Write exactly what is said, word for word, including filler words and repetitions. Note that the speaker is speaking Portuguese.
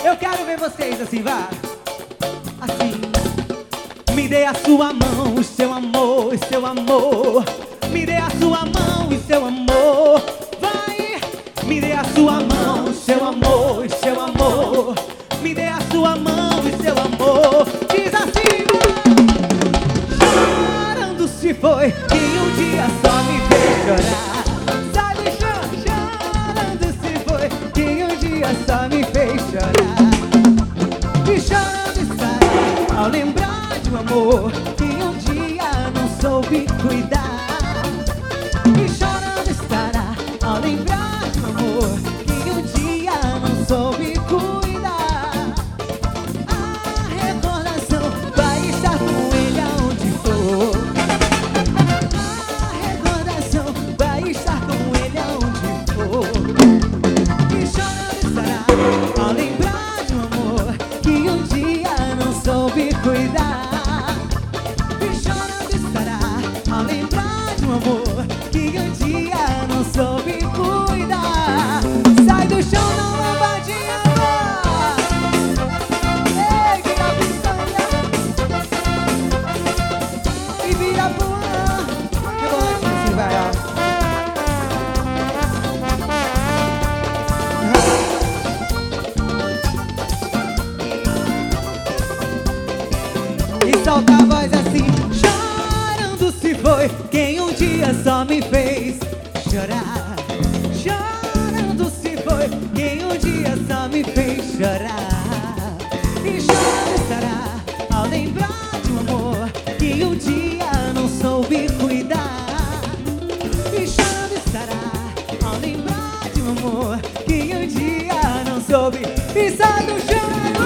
Eu quero ver vocês assim, vá. Assim. Me dê a sua mão, o seu amor, o seu amor. Me dê a sua mão e seu amor. Vai. Me dê a sua mão, o seu amor, o seu amor. Me dê a sua mão e seu amor. Diz assim, chorando se foi quem um dia só me fez chorar. Sai do chão, chorando se foi quem um dia só me fez chorar. E chorando estará ao lembrar de um amor que um dia não soube cuidar. E chorando estará ao lembrar de um amor que um dia não soube cuidar. A recordação vai estar com ele aonde for. A recordação vai estar com ele aonde for. E chorando estará ao lembrar de um amor que um dia não soube cuidar. E chorando estará ao lembrar de um amor que um dia não soube cuidar. Sai do chão, não leva de amor. Ei, vira pistanha e vira pulão. Eu gosto assim, vai, ó. E solta a voz assim, chorando se foi quem um dia só me fez chorar. Chorando se foi quem um dia só me fez chorar. E chorando estará ao lembrar de um amor que um dia não soube cuidar. E chorando estará ao lembrar de um amor que um dia não soube. E sai do chão.